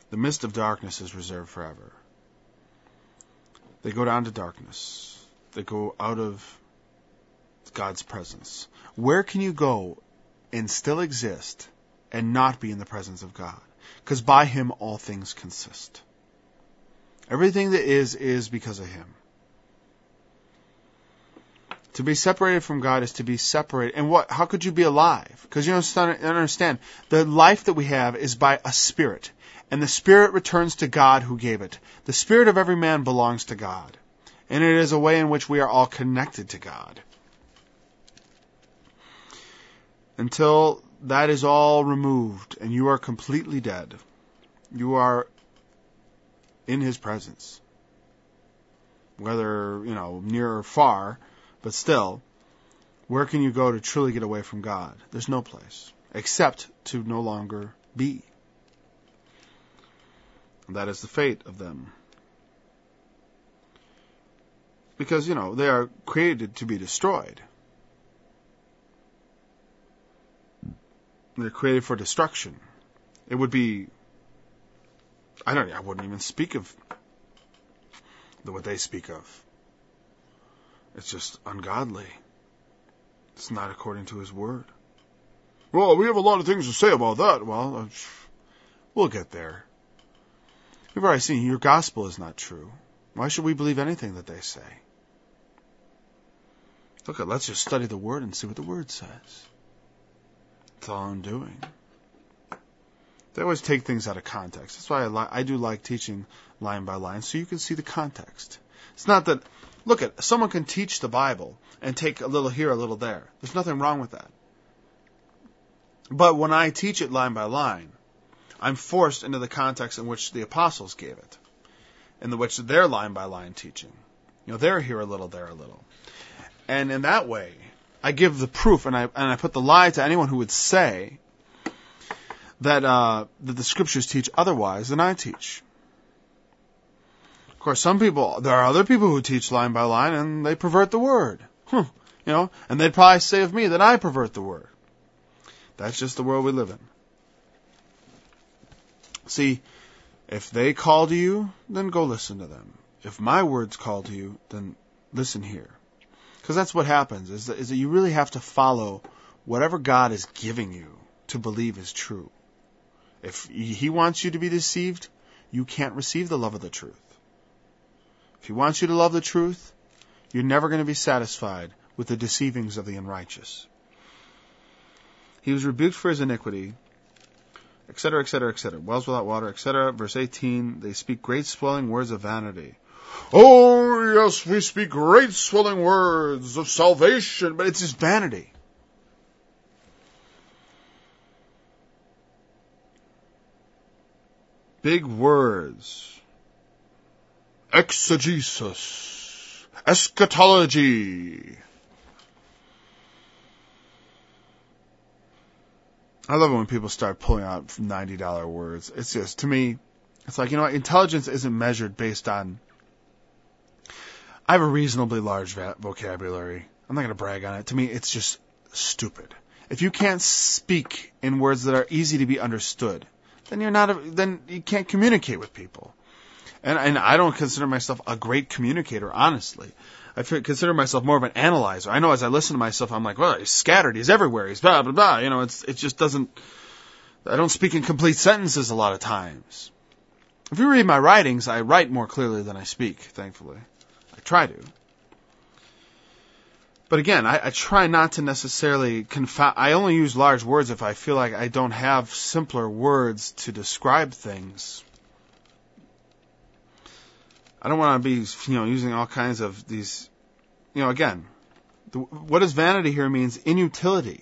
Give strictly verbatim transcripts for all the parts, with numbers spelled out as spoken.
The mist of darkness is reserved forever. They go down to darkness. They go out of God's presence. Where can you go and still exist and not be in the presence of God? Because by Him all things consist. Everything that is, is because of Him. To be separated from God is to be separated. And what? How could you be alive? Because you don't understand. The life that we have is by a spirit. And the spirit returns to God who gave it. The spirit of every man belongs to God. And it is a way in which we are all connected to God. Until that is all removed and you are completely dead, you are in His presence. Whether, you know, near or far, but still, where can you go to truly get away from God? There's no place, except to no longer be. That is the fate of them. Because, you know, they are created to be destroyed. They're created for destruction. It would be, I don't, I wouldn't even speak of the, what they speak of. It's just ungodly. It's not according to His word. Well, we have a lot of things to say about that. Well, we'll get there. We've already seen your gospel is not true. Why should we believe anything that they say? Look, let's just study the word and see what the word says. That's all I'm doing. They always take things out of context. That's why I, li- I do like teaching line by line, so you can see the context. It's not that, look, at someone can teach the Bible and take a little here, a little there. There's nothing wrong with that. But when I teach it line by line, I'm forced into the context in which the apostles gave it, in the which they're line by line teaching. You know, they're here a little, there a little. And in that way, I give the proof, and I and I put the lie to anyone who would say that uh, that the scriptures teach otherwise than I teach. Of course, some people, there are other people who teach line by line, and they pervert the word. Huh, you know, and they'd probably say of me that I pervert the word. That's just the world we live in. See, if they call to you, then go listen to them. If my words call to you, then listen here. Because that's what happens, is that, is that you really have to follow whatever God is giving you to believe is true. If He wants you to be deceived, you can't receive the love of the truth. If He wants you to love the truth, you're never going to be satisfied with the deceivings of the unrighteous. He was rebuked for his iniquity, et cetera, et cetera, et cetera. Wells without water, et cetera. Verse eighteen, they speak great swelling words of vanity. Oh, yes, we speak great swelling words of salvation, but it's just vanity. Big words. Exegesis. Eschatology. I love it when people start pulling out ninety dollar words. It's just, to me, it's like, you know what, intelligence isn't measured based on, I have a reasonably large vocabulary. I'm not going to brag on it. To me, it's just stupid. If you can't speak in words that are easy to be understood, then you're not, a, then you can't communicate with people. And, and I don't consider myself a great communicator, honestly. I consider myself more of an analyzer. I know as I listen to myself, I'm like, well, he's scattered, he's everywhere, he's blah, blah, blah. You know, it's, it just doesn't, I don't speak in complete sentences a lot of times. If you read my writings, I write more clearly than I speak, thankfully. I try to. But again, I, I try not to necessarily confound, I only use large words if I feel like I don't have simpler words to describe things. I don't want to be, you know, using all kinds of these, you know, again, the, what does vanity here means? Inutility.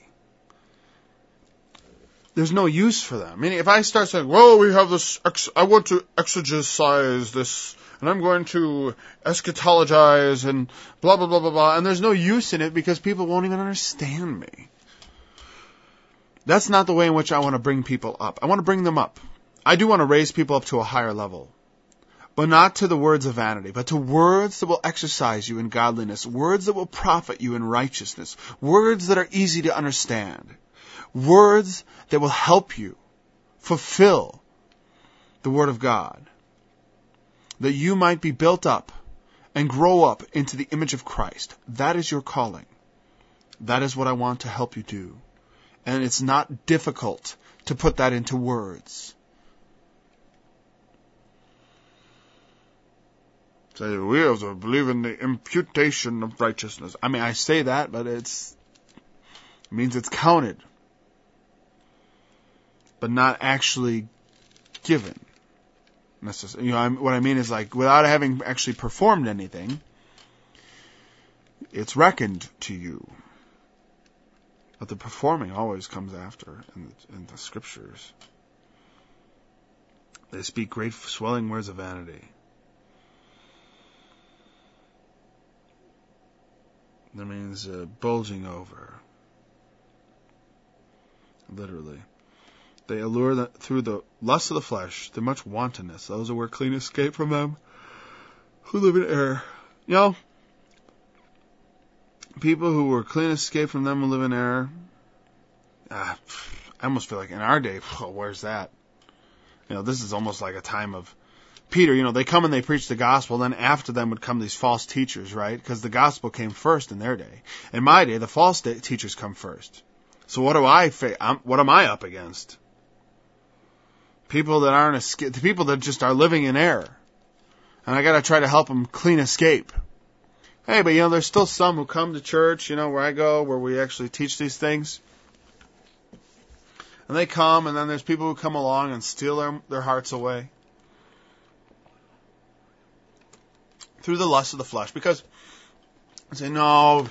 There's no use for them. Meaning, if I start saying, well, we have this, ex- I want to exegesize this, and I'm going to eschatologize, and blah, blah, blah, blah, blah, and there's no use in it because people won't even understand me. That's not the way in which I want to bring people up. I want to bring them up. I do want to raise people up to a higher level. But not to the words of vanity, but to words that will exercise you in godliness, words that will profit you in righteousness, words that are easy to understand, words that will help you fulfill the Word of God, that you might be built up and grow up into the image of Christ. That is your calling. That is what I want to help you do. And it's not difficult to put that into words. Say, we have to believe in the imputation of righteousness. I mean, I say that, but it's it means it's counted, but not actually given. You know, I'm, what I mean is, like, without having actually performed anything, it's reckoned to you. But the performing always comes after in the, in the scriptures. They speak great swelling words of vanity. That means uh, bulging over. Literally. They allure the, through the lust of the flesh, through much wantonness. Those who were clean escape from them, who live in error. You know, people who were clean escape from them who live in error. Ah, I almost feel like in our day, oh, where's that? You know, this is almost like a time of Peter. You know, they come and they preach the gospel, then after them would come these false teachers, right? Because the gospel came first in their day. In my day, the false day, teachers come first. So what do I fa- I'm, what am I up against? People that aren't esca- the people that just are living in error, and I got to try to help them clean escape. Hey, but you know, there's still some who come to church, you know, where I go, where we actually teach these things. And they come, and then there's people who come along and steal their, their hearts away through the lust of the flesh. Because I say, no,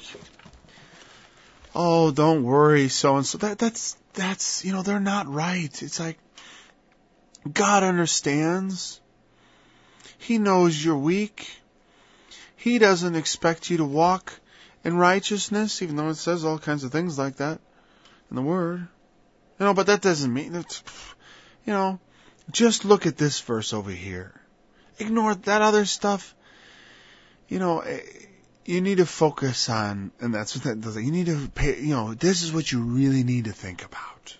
oh, don't worry, so and so. That that's that's you know, they're not right. It's like God understands. He knows you're weak. He doesn't expect you to walk in righteousness, even though it says all kinds of things like that in the Word. You know, but that doesn't mean that, you know, just look at this verse over here. Ignore that other stuff. You know, you need to focus on, and that's what that does. You need to pay, you know, this is what you really need to think about.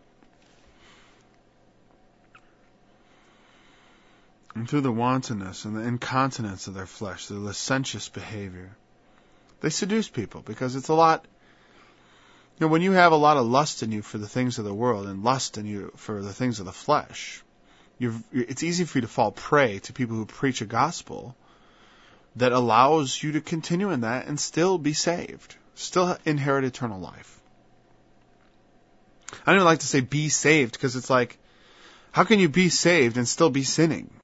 And through the wantonness and the incontinence of their flesh, the licentious behavior, they seduce people because it's a lot. You know, when you have a lot of lust in you for the things of the world and lust in you for the things of the flesh, you're, it's easy for you to fall prey to people who preach a gospel that allows you to continue in that and still be saved, still inherit eternal life. I don't even like to say be saved because it's like, how can you be saved and still be sinning?